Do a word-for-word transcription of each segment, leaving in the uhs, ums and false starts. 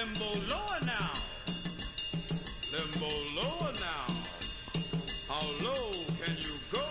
Limbo lower now. Limbo lower now. How low can you go?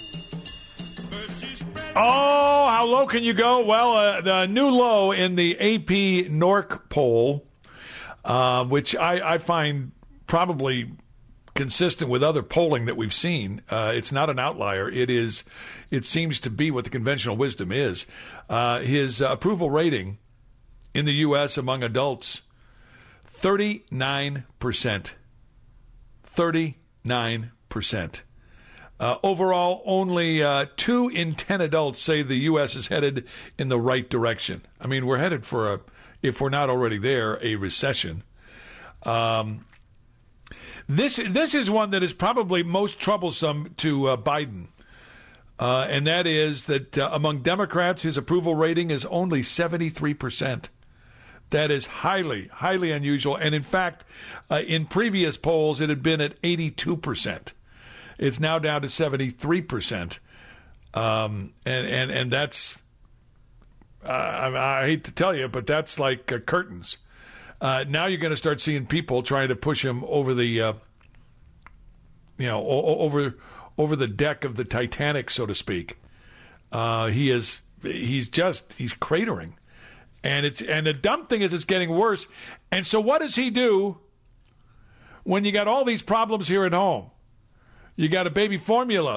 Oh, how low can you go? Well, uh, the new low in the A P N O R C poll, uh, which I, I find probably consistent with other polling that we've seen. Uh, it's not an outlier. It is. It seems to be what the conventional wisdom is. Uh, his uh, approval rating in the U S among adults, thirty-nine percent. thirty-nine percent. Uh, overall, only uh, two in ten adults say the U S is headed in the right direction. I mean, we're headed for a, if we're not already there, a recession. Um, this this is one that is probably most troublesome to uh, Biden, uh, and that is that uh, among Democrats, his approval rating is only seventy-three percent. That is highly, highly unusual. And in fact, uh, in previous polls, it had been at eighty-two percent. It's now down to seventy-three percent. Um, and, and, and that's, uh, I, I hate to tell you, but that's like uh, curtains. Uh, now you're going to start seeing people trying to push him over the, uh, you know, o- over over the deck of the Titanic, so to speak. Uh, he is, he's just, he's cratering. And it's and the dumb thing is it's getting worse. And so what does he do when you got all these problems here at home? You got a baby formula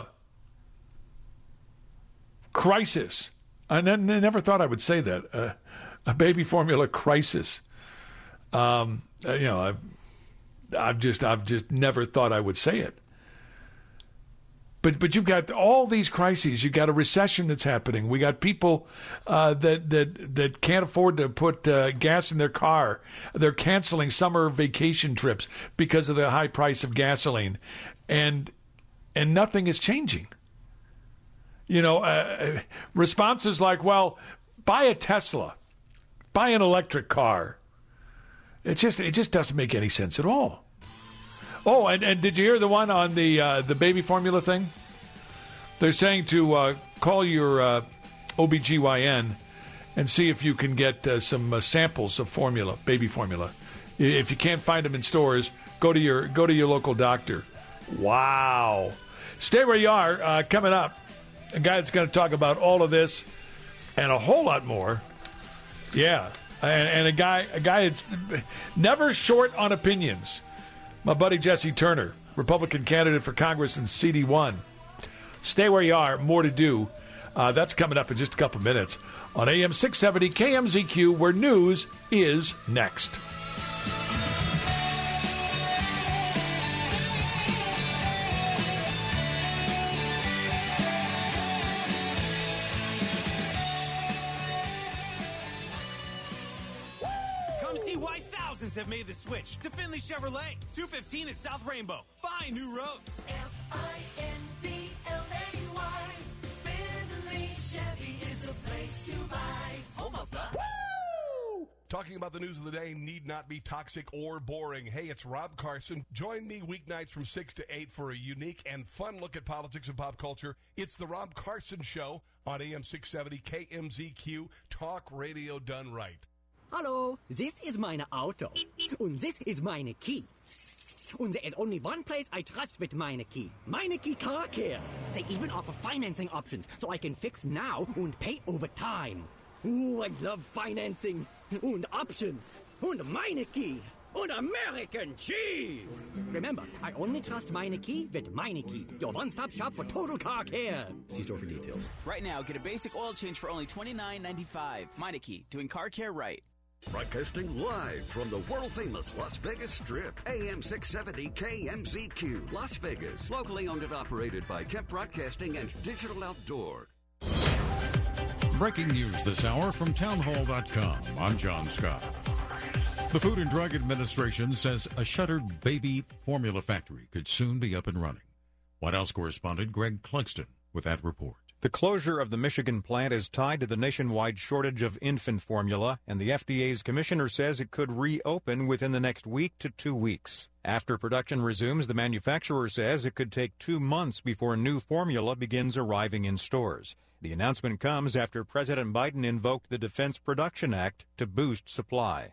crisis. I ne- never thought I would say that. Uh, a baby formula crisis. Um, you know, I've, I've just I've just never thought I would say it. But but you've got all these crises. You've got a recession that's happening. We got people uh, that that that can't afford to put uh, gas in their car. They're canceling summer vacation trips because of the high price of gasoline, and and nothing is changing. You know, uh, responses like, "Well, buy a Tesla, buy an electric car." It just it just doesn't make any sense at all. Oh, and, and did you hear the one on the uh, the baby formula thing? They're saying to uh, call your uh, O B G Y N and see if you can get uh, some uh, samples of formula, baby formula. If you can't find them in stores, go to your go to your local doctor. Wow. Stay where you are. Uh, coming up, a guy that's going to talk about all of this and a whole lot more. Yeah, and, and a guy a guy that's never short on opinions. My buddy Jesse Turner, Republican candidate for Congress in C D one. Stay where you are. More to do. Uh, that's coming up in just a couple minutes on A M six seventy K M Z Q, where news is next. Have made the switch to Finley Chevrolet. two fifteen at South Rainbow. Find new roads. F I N D L A Y. Finley Chevy is a place to buy. Home of the... Woo! Talking about the news of the day need not be toxic or boring. Hey, it's Rob Carson. Join me weeknights from six to eight for a unique and fun look at politics and pop culture. It's the Rob Carson Show on A M six seventy K M Z Q. Talk radio done right. Hello, this is meine Auto. And this is meine key. And there is only one place I trust with meine key. Meine Key Car Care. They even offer financing options, so I can fix now and pay over time. Ooh, I love financing. And options. And meine Key. And American cheese. Remember, I only trust meine Key with meine Key. Your one-stop shop for total car care. See store for details. Right now, get a basic oil change for only twenty-nine ninety-five. Meineke, doing car care right. Broadcasting live from the world-famous Las Vegas Strip. A M six seventy K M Z Q, Las Vegas. Locally owned and operated by Kemp Broadcasting and Digital Outdoor. Breaking news this hour from townhall dot com. I'm John Scott. The Food and Drug Administration says a shuttered baby formula factory could soon be up and running. White House correspondent Greg Clugston with that report. The closure of the Michigan plant is tied to the nationwide shortage of infant formula, and the F D A's commissioner says it could reopen within the next week to two weeks. After production resumes, the manufacturer says it could take two months before new formula begins arriving in stores. The announcement comes after President Biden invoked the Defense Production Act to boost supply.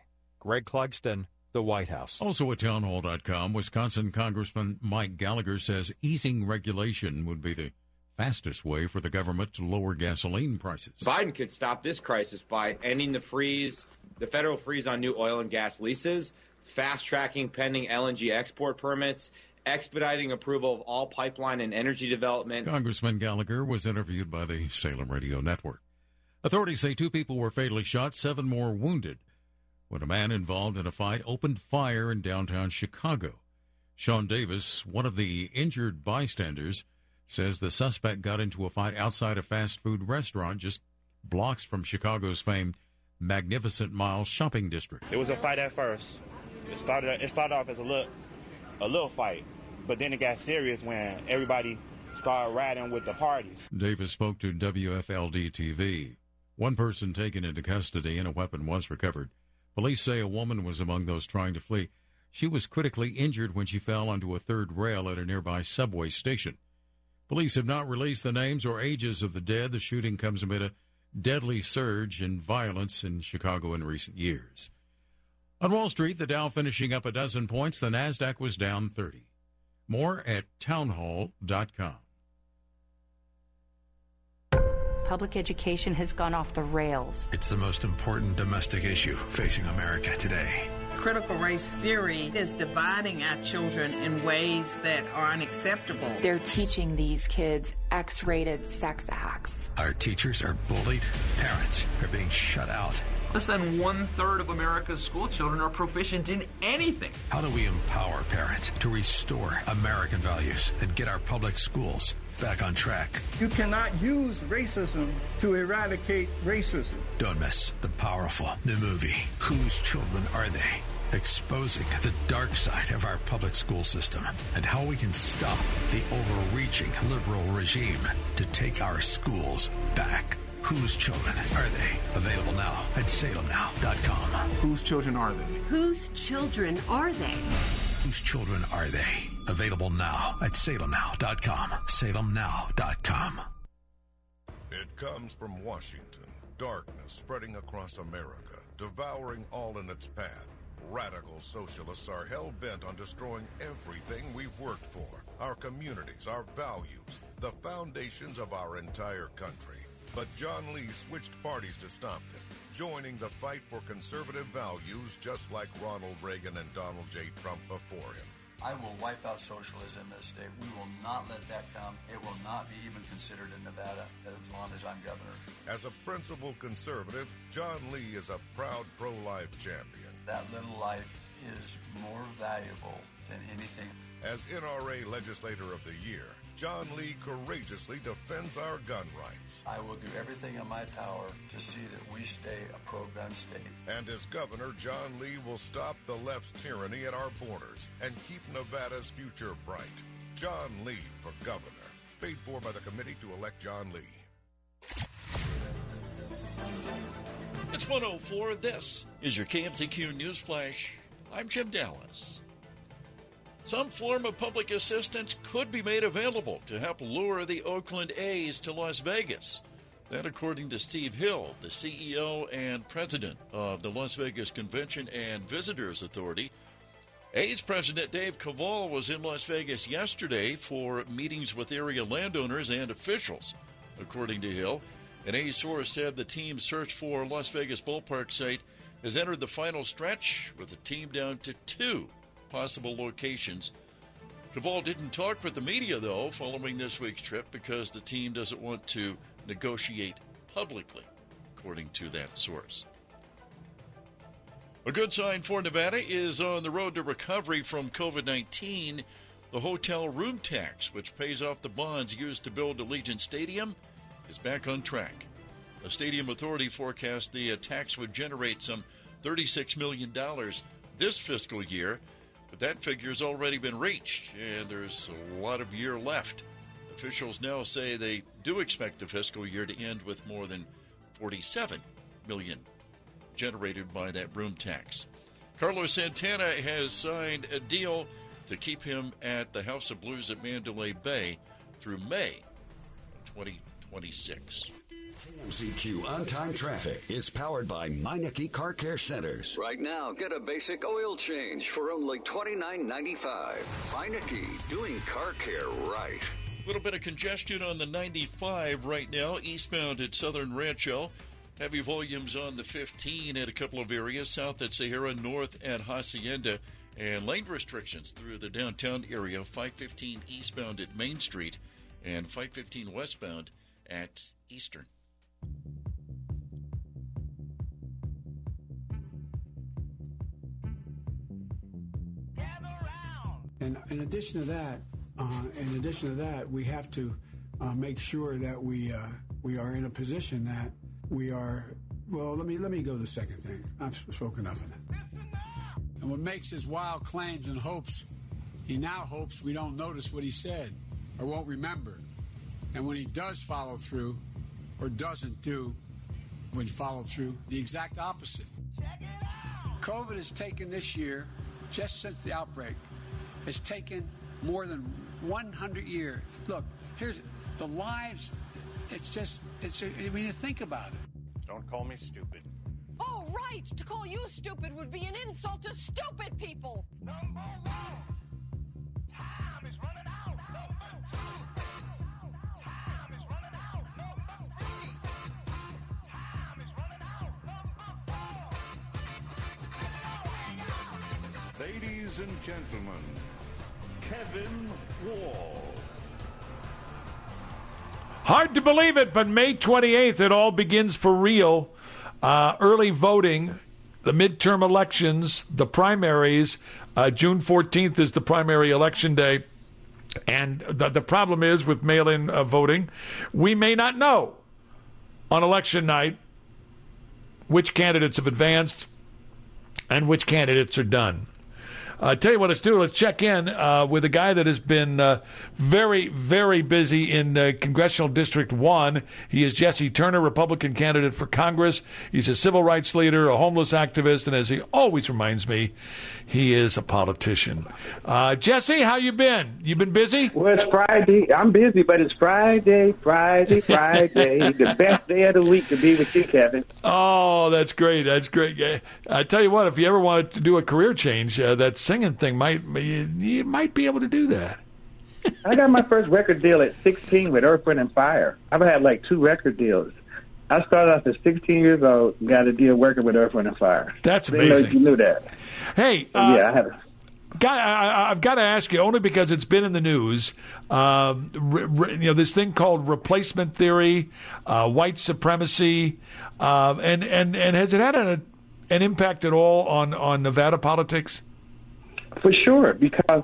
Greg Clugston, the White House. Also at townhall dot com, Wisconsin Congressman Mike Gallagher says easing regulation would be the fastest way for the government to lower gasoline prices. Biden could stop this crisis by ending the freeze, the federal freeze on new oil and gas leases, fast-tracking pending L N G export permits, expediting approval of all pipeline and energy development. Congressman Gallagher was interviewed by the Salem Radio Network. Authorities say two people were fatally shot, seven more wounded, when a man involved in a fight opened fire in downtown Chicago. Sean Davis, one of the injured bystanders, says the suspect got into a fight outside a fast food restaurant just blocks from Chicago's famed Magnificent Mile shopping district. It was a fight at first. It started it started off as a little, a little fight, but then it got serious when everybody started riding with the parties. Davis spoke to W F L D T V. One person taken into custody and a weapon was recovered. Police say a woman was among those trying to flee. She was critically injured when she fell onto a third rail at a nearby subway station. Police have not released the names or ages of the dead. The shooting comes amid a deadly surge in violence in Chicago in recent years. On Wall Street, the Dow finishing up a dozen points. The Nasdaq was down thirty. More at townhall dot com. Public education has gone off the rails. It's the most important domestic issue facing America today. Critical race theory is dividing our children in ways that are unacceptable. They're teaching these kids X-rated sex acts. Our teachers are bullied. Parents are being shut out. Less than one-third of America's school children are proficient in anything. How do we empower parents to restore American values and get our public schools back on track? You cannot use racism to eradicate racism. Don't miss the powerful new movie, Whose Children Are They? Exposing the dark side of our public school system and how we can stop the overreaching liberal regime to take our schools back. Whose Children Are They? Available now at salem now dot com. Whose children are they? Whose children are they? Whose Children Are They? Available now at salem now dot com. salem now dot com. It comes from Washington. Darkness spreading across America, devouring all in its path. Radical socialists are hell-bent on destroying everything we've worked for. Our communities, our values, the foundations of our entire country. But John Lee switched parties to stop them, joining the fight for conservative values just like Ronald Reagan and Donald J. Trump before him. I will wipe out socialism in this state. We will not let that come. It will not be even considered in Nevada as long as I'm governor. As a principled conservative, John Lee is a proud pro-life champion. That little life is more valuable than anything. As N R A Legislator of the Year, John Lee courageously defends our gun rights. I will do everything in my power to see that we stay a pro-gun state. And as governor, John Lee will stop the left's tyranny at our borders and keep Nevada's future bright. John Lee for governor. Paid for by the committee to elect John Lee. It's one oh four. This is your K M Z Q News Flash. I'm Jim Dallas. Some form of public assistance could be made available to help lure the Oakland A's to Las Vegas. That according to Steve Hill, the C E O and president of the Las Vegas Convention and Visitors Authority. A's president Dave Kaval was in Las Vegas yesterday for meetings with area landowners and officials. According to Hill, an A's source said the team's search for Las Vegas ballpark site has entered the final stretch with the team down to two possible locations. Kaval didn't talk with the media, though, following this week's trip because the team doesn't want to negotiate publicly, according to that source. A good sign for Nevada is on the road to recovery from covid nineteen. The hotel room tax, which pays off the bonds used to build Allegiant Stadium, is back on track. The stadium authority forecast the tax would generate some thirty-six million dollars this fiscal year, but that figure has already been reached, and there's a lot of year left. Officials now say they do expect the fiscal year to end with more than forty-seven million dollars generated by that room tax. Carlos Santana has signed a deal to keep him at the House of Blues at Mandalay Bay through May twenty twenty-six. K M C Q On-Time Traffic is powered by Meineke Car Care Centers. Right now, get a basic oil change for only twenty-nine ninety-five. Meineke, doing car care right. A little bit of congestion on the ninety-five right now, eastbound at Southern Rancho. Heavy volumes on the fifteen at a couple of areas, south at Sahara, north at Hacienda. And lane restrictions through the downtown area, five fifteen eastbound at Main Street and five fifteen westbound at Eastern. And in addition to that, uh, in addition to that, we have to uh, make sure that we uh, we are in a position that we are. Well, let me let me go to the second thing. I've spoken enough of it. And what makes his wild claims and hopes, he now hopes we don't notice what he said or won't remember. And when he does follow through or doesn't do when followed through, the exact opposite. COVID has taken this year, just since the outbreak, has taken more than one hundred years. Look, here's the lives. It's just, it's, I mean, you think about it. Don't call me stupid. Oh, right. To call you stupid would be an insult to stupid people. Number one. Time is running out. Number two. Time is running out. Number three. Time is running out. Number four. Ladies and gentlemen, Kevin Wall. Hard to believe it, but May twenty-eighth, it all begins for real. Uh, early voting, the midterm elections, the primaries. Uh, June fourteenth is the primary election day. And the, the problem is with mail-in uh, voting, we may not know on election night which candidates have advanced and which candidates are done. I uh, tell you what, let's do. Let's check in uh, with a guy that has been uh, very, very busy in uh, Congressional District one. He is Jesse Turner, Republican candidate for Congress. He's a civil rights leader, a homeless activist, and as he always reminds me, he is a politician. Uh, Jesse, how you been? You been busy? Well, it's Friday. I'm busy, but it's Friday, Friday, Friday. The best day of the week to be with you, Kevin. Oh, that's great. That's great. I tell you what, if you ever wanted to do a career change, uh, that's singing thing might you, you might be able to do that. I got my first record deal at sixteen with Earth, Wind and Fire. I've had like two record deals. I started off at sixteen years old and got a deal working with Earth, Wind and Fire. That's so amazing. You, know, you knew that. Hey, so, uh, yeah, I have. Got, I, I've got to ask you, only because it's been in the news, um, re, re, you know, this thing called replacement theory, uh, white supremacy, uh, and, and, and has it had a, an impact at all on, on Nevada politics? For sure, because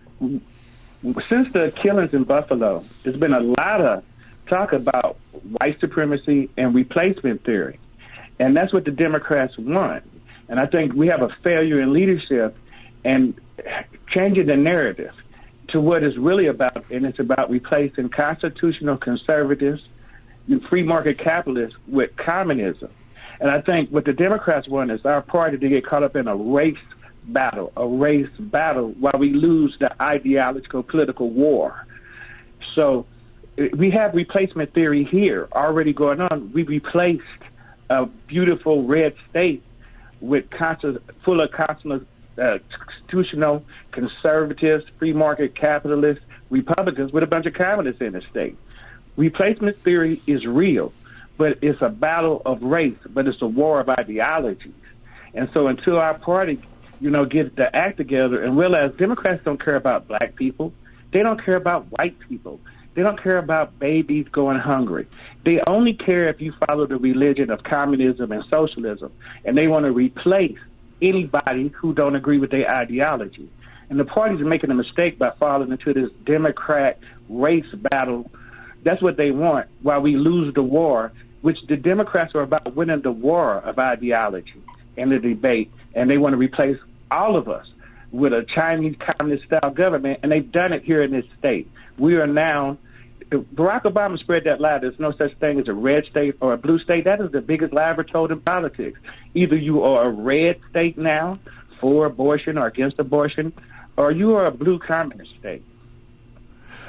since the killings in Buffalo, there's been a lot of talk about white supremacy and replacement theory. And that's what the Democrats want. And I think we have a failure in leadership and changing the narrative to what it's really about, and it's about replacing constitutional conservatives, free market capitalists with communism. And I think what the Democrats want is our party to get caught up in a race battle, a race battle, while we lose the ideological political war. So we have replacement theory here already going on. We replaced a beautiful red state with constant, full of constant, uh, constitutional conservatives, free market capitalists, Republicans with a bunch of communists in the state. Replacement theory is real, but it's a battle of race, but it's a war of ideologies. And so until our party, you know, get the act together and realize Democrats don't care about black people, they don't care about white people, they don't care about babies going hungry. They only care if you follow the religion of communism and socialism, and they want to replace anybody who don't agree with their ideology. And the parties are making a mistake by falling into this Democrat race battle. That's what they want, while we lose the war, which the Democrats are about winning the war of ideology and the debate, and they want to replace all of us with a Chinese communist-style government, and they've done it here in this state. We are now, Barack Obama spread that lie. There's no such thing as a red state or a blue state. That is the biggest lie ever told in politics. Either you are a red state now for abortion or against abortion, or you are a blue communist state.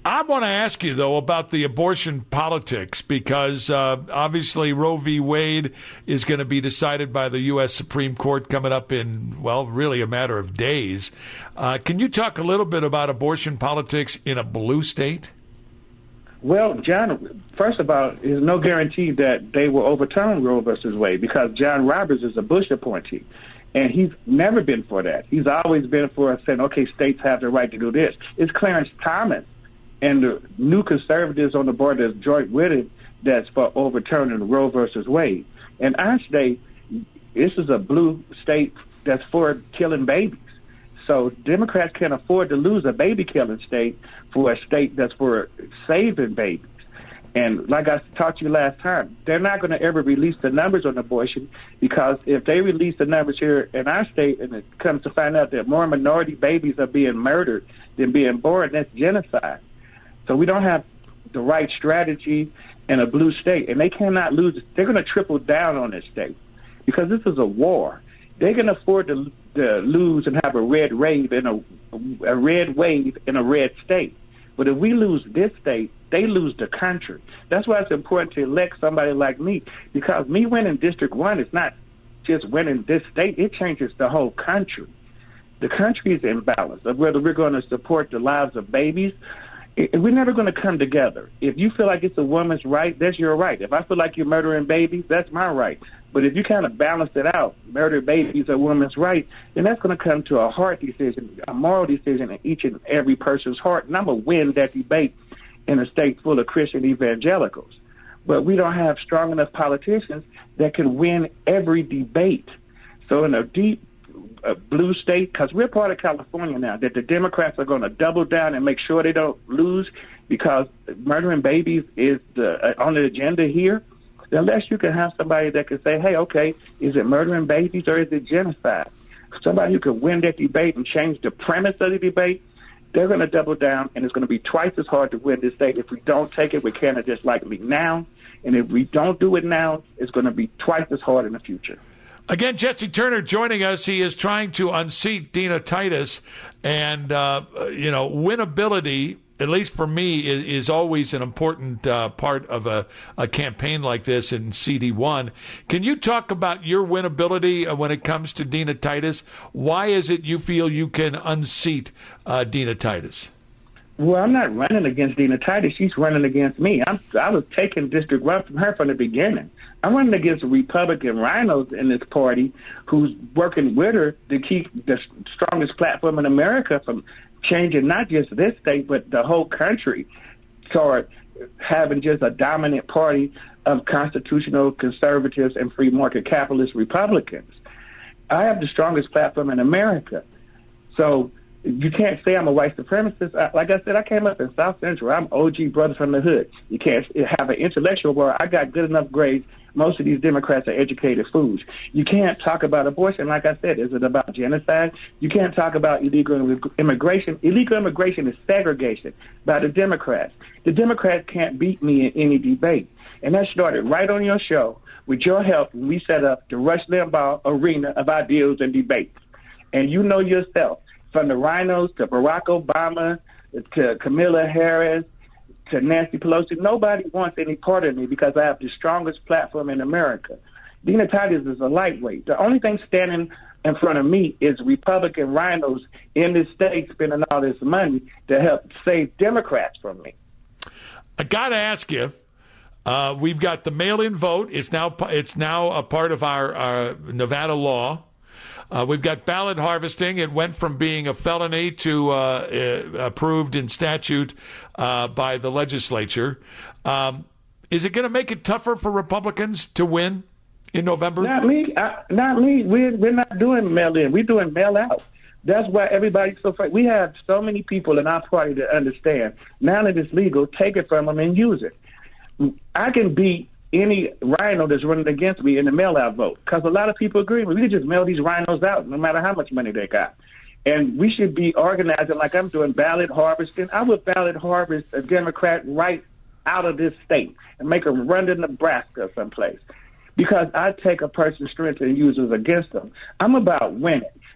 I want to ask you, though, about the abortion politics, because uh, obviously Roe v. Wade is going to be decided by the U S Supreme Court coming up in, well, really a matter of days. Uh, can you talk a little bit about abortion politics in a blue state? Well, John, first of all, there's no guarantee that they will overturn Roe versus Wade, because John Roberts is a Bush appointee. And he's never been for that. He's always been for saying, okay, states have the right to do this. It's Clarence Thomas and the new conservatives on the board that's joined with it that's for overturning Roe versus Wade. And our state, this is a blue state that's for killing babies. So Democrats can't afford to lose a baby-killing state for a state that's for saving babies. And like I talked to you last time, they're not going to ever release the numbers on abortion, because if they release the numbers here in our state and it comes to find out that more minority babies are being murdered than being born, that's genocide. So we don't have the right strategy in a blue state, and they cannot lose. They're going to triple down on this state because this is a war. They can afford to, to lose and have a red wave in a, a red wave in a red state. But if we lose this state, they lose the country. That's why it's important to elect somebody like me, because me winning District one is not just winning this state. It changes the whole country. The country is in balance of whether we're going to support the lives of babies. We're never going to come together. If you feel like it's a woman's right, that's your right. If I feel like you're murdering babies, that's my right. But if you kind of balance it out, murder babies are a woman's right, then that's going to come to a heart decision, a moral decision in each and every person's heart. And I'm going to win that debate in a state full of Christian evangelicals. But we don't have strong enough politicians that can win every debate. So in a deep uh, blue state, because we're part of California now, that the Democrats are going to double down and make sure they don't lose, because murdering babies is the, uh, on the agenda here, unless you can have somebody that can say, hey, okay, is it murdering babies or is it genocide? Somebody who can win that debate and change the premise of the debate, they're going to double down, and it's going to be twice as hard to win this state if we don't take it with candidates like me now. And if we don't do it now, it's going to be twice as hard in the future. Again, Jesse Turner joining us. He is trying to unseat Dina Titus. And, uh, you know, winnability, at least for me, is, is always an important uh, part of a, a campaign like this in C D one. Can you talk about your winnability when it comes to Dina Titus? Why is it you feel you can unseat uh, Dina Titus? Well, I'm not running against Dina Titus. She's running against me. I'm, I was taking District one from her from the beginning. I'm running against Republican rhinos in this party who's working with her to keep the strongest platform in America from changing not just this state, but the whole country toward having just a dominant party of constitutional conservatives and free market capitalist Republicans. I have the strongest platform in America. So you can't say I'm a white supremacist. I, like I said, I came up in South Central. I'm O G brother from the hood. You can't have an intellectual where I got good enough grades. Most of these Democrats are educated fools. You can't talk about abortion. Like I said, is it about genocide? You can't talk about illegal immigration. Illegal immigration is segregation by the Democrats. The Democrats can't beat me in any debate. And that started right on your show with your help when we set up the Rush Limbaugh arena of ideals and debates. And you know yourself, from the rhinos to Barack Obama to Kamala Harris to Nancy Pelosi, nobody wants any part of me because I have the strongest platform in America. Dina Titus is a lightweight. The only thing standing in front of me is Republican rhinos in this state spending all this money to help save Democrats from me. I got to ask you, uh, we've got the mail-in vote. It's now it's now a part of our, our Nevada law. Uh, we've got ballot harvesting. It went from being a felony to uh, uh, approved in statute uh, by the legislature. Um, is it going to make it tougher for Republicans to win in November? Not me. I, not me. We're, we're not doing mail-in. We're doing mail-out. That's why everybody's so afraid. We have so many people in our party that understand. Now that it's legal, take it from them and use it. I can beat any rhino that's running against me in the mail-out vote, because a lot of people agree with me. We can just mail these rhinos out no matter how much money they got. And we should be organizing like I'm doing ballot harvesting. I would ballot harvest a Democrat right out of this state and make them run to Nebraska someplace, because I take a person's strength and use it against them. I'm about winning.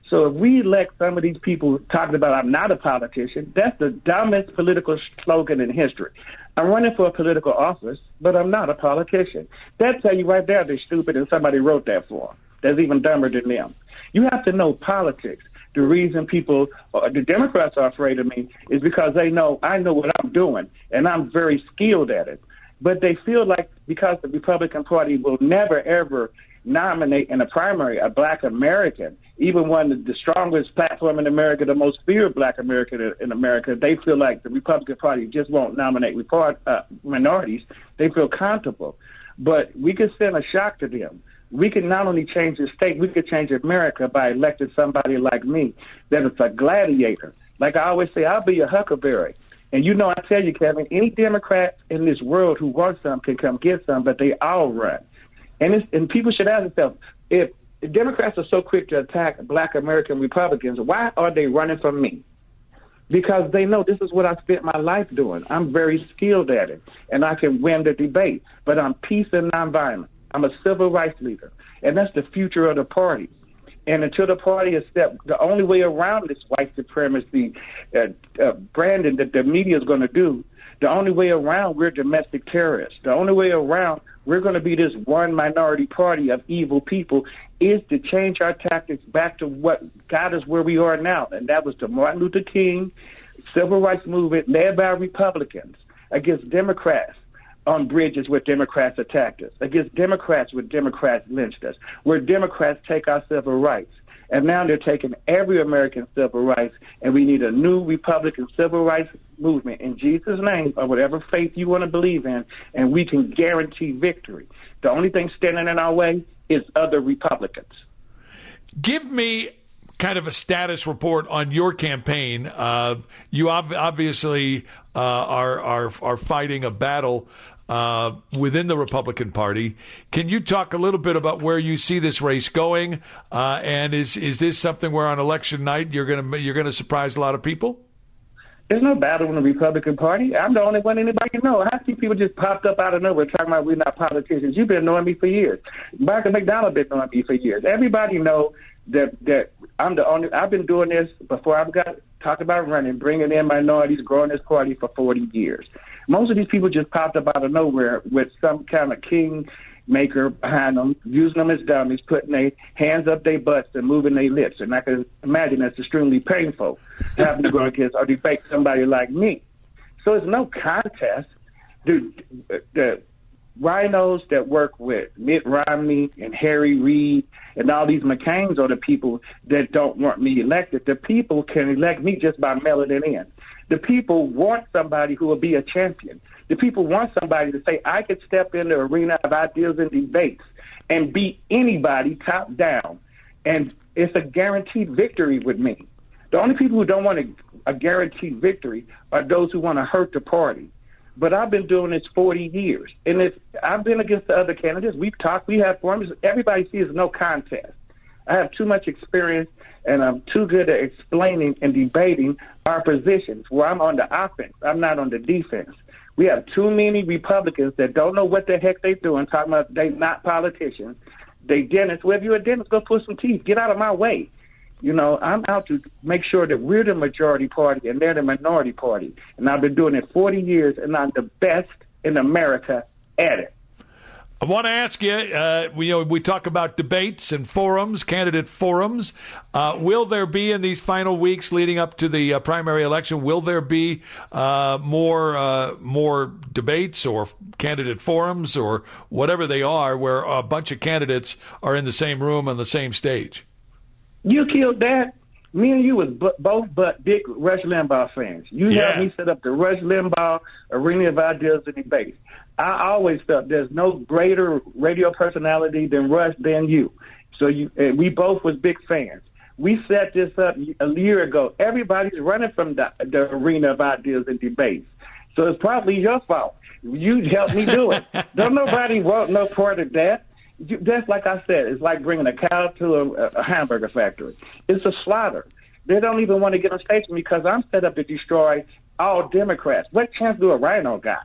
So if we elect some of these people talking about I'm not a politician, that's the dumbest political slogan in history. I'm running for a political office, but I'm not a politician. That tell you right there they're stupid and somebody wrote that for them. That's even dumber than them. You have to know politics. The reason people, uh, the Democrats are afraid of me is because they know I know what I'm doing, and I'm very skilled at it. But they feel like because the Republican Party will never, ever nominate in a primary a black American, even one of the strongest platform in America, the most feared black American in America, they feel like the Republican Party just won't nominate report, uh, minorities. They feel comfortable. But we could send a shock to them. We can not only change the state, we could change America by electing somebody like me that is a gladiator. Like I always say, I'll be a huckleberry. And you know, I tell you, Kevin, any Democrat in this world who wants some can come get some, but they all run. And, it's, and people should ask themselves, if the Democrats are so quick to attack black American Republicans, why are they running from me? Because they know this is what I spent my life doing. I'm very skilled at it, and I can win the debate. But I'm peace and nonviolent. I'm a civil rights leader, and that's the future of the party. And until the party is stepped, the only way around this white supremacy, uh, uh, Brandon, that the media is going to do, the only way around we're domestic terrorists. The only way around we're going to be this one minority party of evil people is to change our tactics back to what got us where we are now. And that was the Martin Luther King civil rights movement led by Republicans against Democrats on bridges where Democrats attacked us, against Democrats where Democrats lynched us, where Democrats take our civil rights. And now they're taking every American civil rights, and we need a new Republican civil rights movement in Jesus' name, or whatever faith you want to believe in, and we can guarantee victory. The only thing standing in our way is other Republicans. Give me kind of a status report on your campaign. Uh, you ob- obviously uh, are, are are fighting a battle uh, within the Republican Party. Can you talk a little bit about where you see this race going? Uh, and is is this something where on election night you're going to you're going to surprise a lot of people? There's no battle in the Republican Party. I'm the only one anybody know. How many people just popped up out of nowhere talking about we're not politicians? You've been knowing me for years. Michael McDonald been knowing me for years. Everybody know that that I'm the only. I've been doing this before I got talked about running, bringing in minorities, growing this party for forty years. Most of these people just popped up out of nowhere with some kind of king maker behind them, using them as dummies, putting their hands up their butts and moving their lips. And I can imagine that's extremely painful having to go against or debate somebody like me. So it's no contest. The, the rhinos that work with Mitt Romney and Harry Reid and all these McCains are the people that don't want me elected. The people can elect me just by mailing it in. The people want somebody who will be a champion. The people want somebody to say, I could step in the arena of ideas and debates and beat anybody top down. And it's a guaranteed victory with me. The only people who don't want a, a guaranteed victory are those who want to hurt the party. But I've been doing this forty years. And if I've been against the other candidates. We've talked, we have forums. Everybody sees no contest. I have too much experience, and I'm too good at explaining and debating our positions where I'm on the offense. I'm not on the defense. We have too many Republicans that don't know what the heck they're doing, talking about they're not politicians. They dentists. Well, if you're a dentist, go pull some teeth. Get out of my way. You know, I'm out to make sure that we're the majority party and they're the minority party. And I've been doing it forty years, and I'm the best in America at it. I want to ask you, uh, we, you know, we talk about debates and forums, candidate forums. Uh, will there be in these final weeks leading up to the uh, primary election, will there be uh, more uh, more debates or candidate forums or whatever they are where a bunch of candidates are in the same room on the same stage? You killed that. Me and you was b- both but big Rush Limbaugh fans. You Yeah. helped me set up the Rush Limbaugh Arena of Ideas and Debates. I always felt there's no greater radio personality than Rush than you. So you, uh, we both was big fans. We set this up a year ago. Everybody's running from the, the Arena of Ideas and Debates. So it's probably your fault. You helped me do it. Don't nobody want no part of that. You, that's like I said, it's like bringing a cow to a, a hamburger factory. It's a slaughter. They don't even want to get on stage with me because I'm set up to destroy all Democrats. What chance do a rhino got?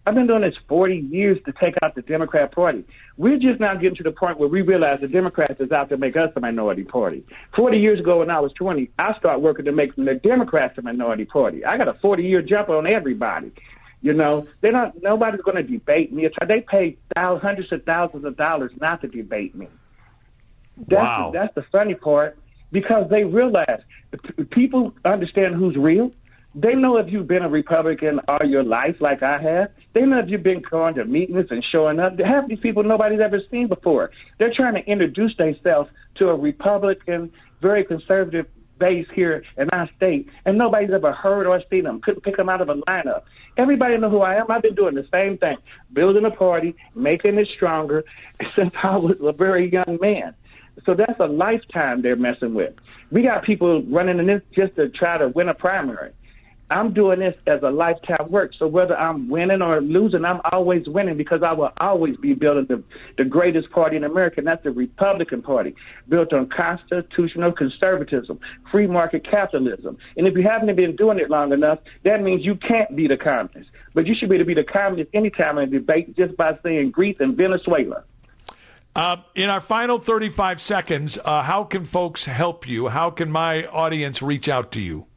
I've been doing this forty years to take out the Democrat Party. We're just now getting to the point where we realize the Democrats is out to make us a minority party. forty years ago when I was twenty, I started working to make the Democrats a minority party. I got a forty-year jump on everybody. You know, they're not, nobody's going to debate me. They pay thousands, hundreds of thousands of dollars not to debate me. That's, wow. the, that's the funny part, because they realize people understand who's real. They know if you've been a Republican all your life, like I have. They know if you've been going to meetings and showing up. Half these people nobody's ever seen before. They're trying to introduce themselves to a Republican, very conservative base here in our state, and nobody's ever heard or seen them. Couldn't pick them out of a lineup. Everybody know who I am. I've been doing the same thing, building a party, making it stronger since I was a very young man. So that's a lifetime they're messing with. We got people running in this just to try to win a primary. I'm doing this as a lifetime work. So whether I'm winning or losing, I'm always winning, because I will always be building the, the greatest party in America, and that's the Republican Party, built on constitutional conservatism, free market capitalism. And if you haven't been doing it long enough, that means you can't be the communist. But you should be able to be the communist anytime in a debate just by saying Greece and Venezuela. Uh, in our final thirty-five seconds, uh, how can folks help you? How can my audience reach out to you?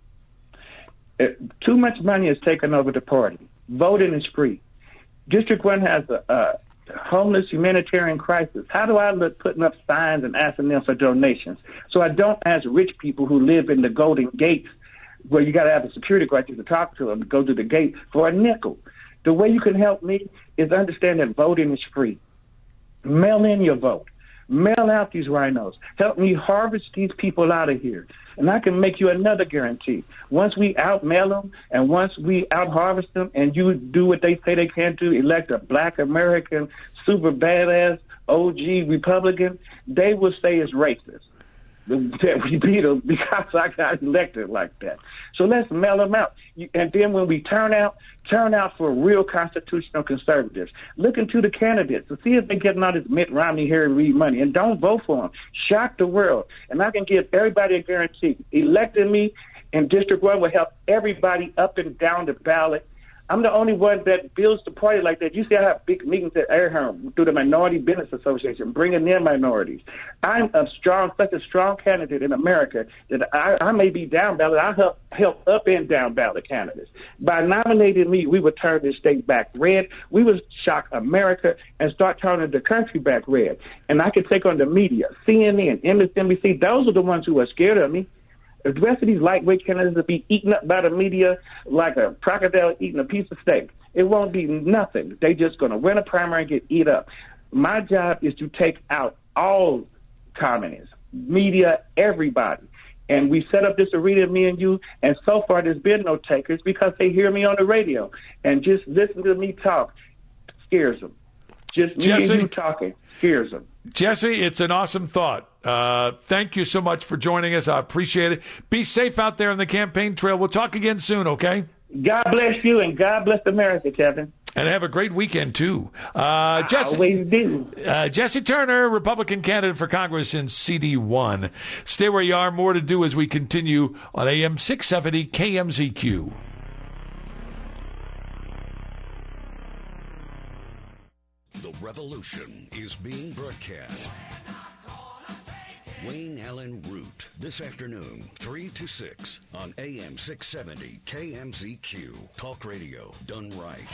Uh, too much money has taken over the party. Voting is free. District one has a, a homeless humanitarian crisis. How do I look putting up signs and asking them for donations? So I don't ask rich people who live in the Golden Gate, where you got to have a security guard to talk to them to go to the gate, for a nickel. The way you can help me is understand that voting is free. Mail in your vote. Mail out these rhinos. Help me harvest these people out of here. And I can make you another guarantee. Once we out-mail them and once we out-harvest them and you do what they say they can't do, elect a black American, super badass, O G Republican, they will say it's racist that we beat them because I got elected like that. So let's mail them out. And then when we turn out, turn out for real constitutional conservatives. Look into the candidates to see if they're getting all this Mitt Romney, Harry Reid money, and don't vote for them. Shock the world. And I can give everybody a guarantee. Electing me in District one will help everybody up and down the ballot. I'm the only one that builds the party like that. You see, I have big meetings at Airhome through the Minority Business Association, bringing in minorities. I'm a strong, such a strong candidate in America that I, I may be down ballot. I help help up and down ballot candidates. By nominating me, we would turn this state back red. We would shock America and start turning the country back red. And I could take on the media, C N N, M S N B C. Those are the ones who are scared of me. The rest of these lightweight candidates will be eaten up by the media like a crocodile eating a piece of steak. It won't be nothing. They just going to win a primary and get eat up. My job is to take out all communists, media, everybody. And we set up this arena, me and you, and so far there's been no takers because they hear me on the radio. And just listen to me talk scares them. Just me Jesse, and you talking scares them. Jesse, it's an awesome thought. Uh, thank you so much for joining us. I appreciate it. Be safe out there on the campaign trail. We'll talk again soon, okay? God bless you, and God bless America, Kevin. And have a great weekend, too. Uh, Jesse, always do. Uh, Jesse Turner, Republican candidate for Congress in C D one. Stay where you are. More to do as we continue on A M six seventy K M Z Q. The revolution is being broadcast. Wayne Allen Root, this afternoon, three to six on A M six seventy K M Z Q. Talk radio done right.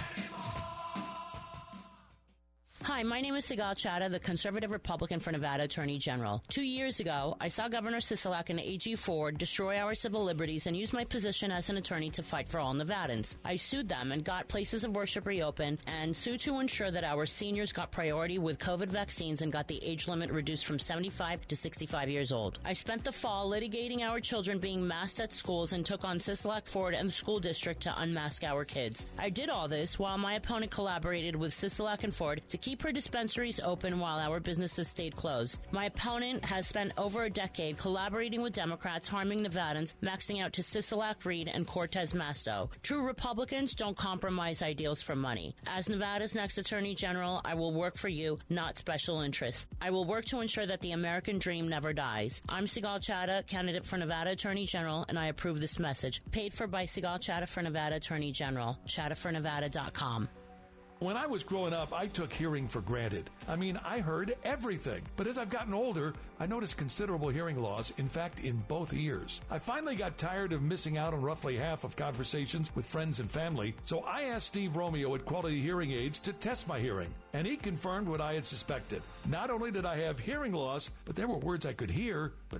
Hi, my name is Sigal Chattah, the conservative Republican for Nevada Attorney General. Two years ago, I saw Governor Sisolak and A G Ford destroy our civil liberties and use my position as an attorney to fight for all Nevadans. I sued them and got places of worship reopened and sued to ensure that our seniors got priority with COVID vaccines and got the age limit reduced from seventy-five to sixty-five years old. I spent the fall litigating our children being masked at schools and took on Sisolak, Ford, and the school district to unmask our kids. I did all this while my opponent collaborated with Sisolak and Ford to keep her dispensaries open while our businesses stayed closed. My opponent has spent over a decade collaborating with Democrats, harming Nevadans, maxing out to Sisolak, Reed, and Cortez Masto. True Republicans don't compromise ideals for money. As Nevada's next Attorney General, I will work for you, not special interests. I will work to ensure that the American dream never dies. I'm Sigal Chattah, candidate for Nevada Attorney General, and I approve this message. Paid for by Sigal Chattah for Nevada Attorney General. chattah for nevada dot com. When I was growing up, I took hearing for granted. I mean, I heard everything. But as I've gotten older, I noticed considerable hearing loss, in fact, in both ears. I finally got tired of missing out on roughly half of conversations with friends and family, so I asked Steve Romeo at Quality Hearing Aids to test my hearing, and he confirmed what I had suspected. Not only did I have hearing loss, but there were words I could hear, but